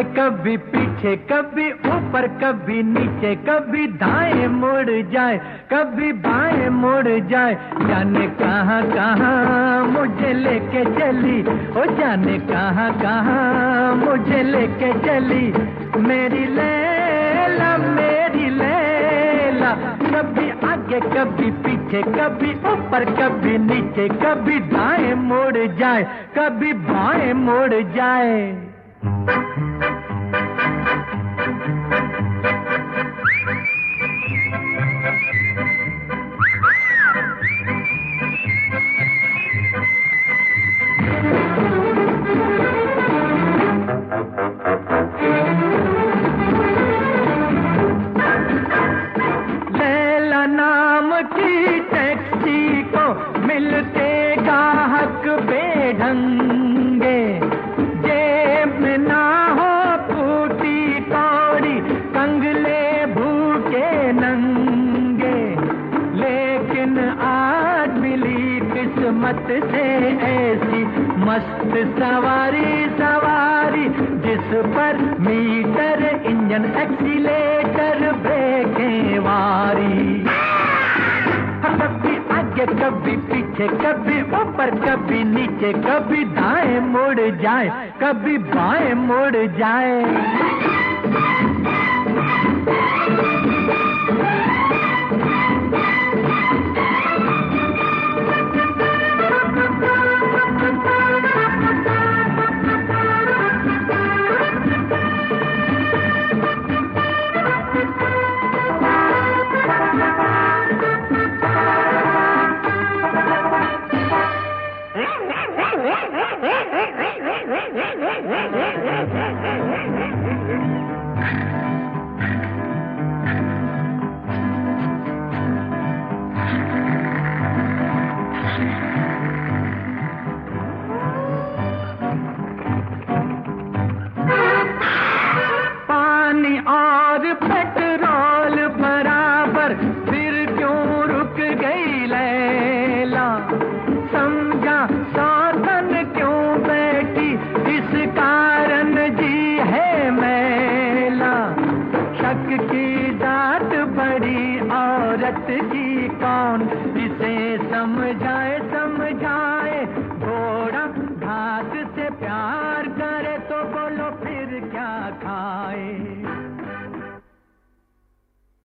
कभी पीछे कभी ऊपर कभी नीचे, कभी दाएं मुड़ जाए कभी बाएं मुड़ जाए। जाने कहाँ कहाँ मुझे लेके चली, ओ जाने कहाँ कहाँ मुझे लेके चली मेरी लैला मेरी लैला। कभी आगे कभी पीछे कभी ऊपर कभी नीचे, कभी दाएं मुड़ जाए कभी बाएं मुड़ जाए। लैला नाम की टैक्सी को मिलते गाहक बेढंगे, जेब में ना हो फूटी कौड़ी, कंगले भूखे नंगे। लेकिन आज मिली किस्मत से ऐसी मस्त सवारी सवारी, जिस पर मीटर इंजन एक्सीलेटर ब्रेकें वारी। कभी आगे कभी पीछे कभी ऊपर कभी नीचे, कभी दाएं मुड़ जाए कभी बाएं मुड़ जाए। पानी और पेट्रोल बराबर, फिर क्यों रुक गई लैला। समझा साधन क्यों बैठी, इस कारण जी है मैला। शक की जात बड़ी औरत की कौन, इसे समझाए समझाए। घोड़ा घास से प्यार करे तो बोलो फिर क्या खाए।